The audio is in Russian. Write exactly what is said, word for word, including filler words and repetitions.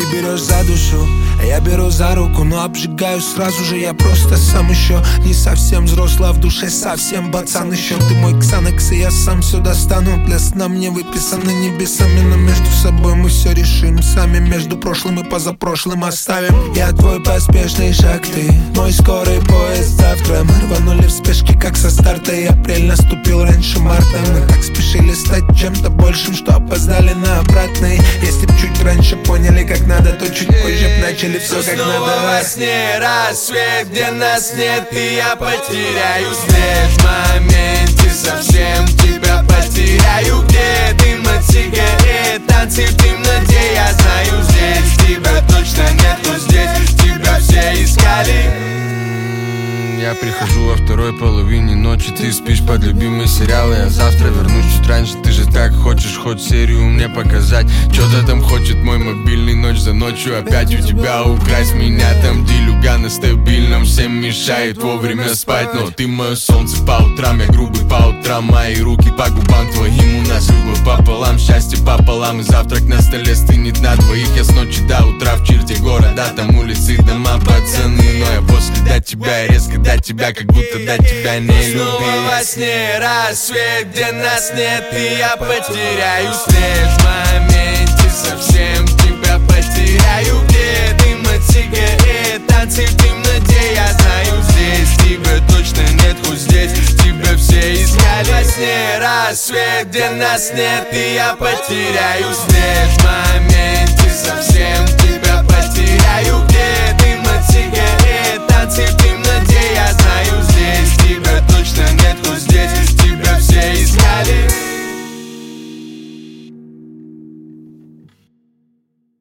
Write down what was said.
берешь за душу, а я беру за руку, но обжигаю сразу же. Я просто сам еще не совсем взрослый, а в душе совсем пацан еще. Ты мой ксанекс, и я сам все достану. Для сна мне выписаны небесами, но между собой мы все решим сами. Между прошлым и позапрошлым оставим. Я твой поспешный шаг, ты мой скорый поезд завтра. Мы рванули в спешке, как со старта, и апрель наступил раньше марта. Мы так спешили стать чем-то большим, что опоздали на обратный. Если б чуть раньше поняли, как надо, то чуть позже б начали все как надо. Снова во сне рассвет, где нас нет, и я потеряю след. В моменте совсем тебя потеряю. Где дым от сигарет, танцы в темноте. Я знаю, здесь тебя точно нету, здесь тебя все искали. Я прихожу во второй половине ночи, ты спишь под любимый сериал. Я завтра вернусь чуть раньше, ты же так хочешь хоть серию мне показать. Чё-то там хочет мой мобильный ночь за ночью опять у тебя украсть меня. Там делюга на стабильном, всем мешает вовремя спать. Но ты мое солнце по утрам, я грубый по утрам. Мои руки по губам твоим, у нас любовь пополам, счастье пополам. И завтрак на столе стынет на двоих. Я с ночи до утра в черте города, там улицы, дома, пацаны. Но я после до тебя, я резко до тебя, как будто до тебя не любил. Снова во сне рассвет, где нас нет, и я потеряю след. В моменте совсем тебя потеряю. Где дым от сигарет, танцы в темноте. Я знаю, здесь тебя точно нет, хоть здесь тебя все искали. Во сне рассвет, где нас нет, и я потеряю след. В моменте совсем тебя потеряю. Где дым от сигарет, танцы в темноте. Я знаю, здесь тебя точно нет, хоть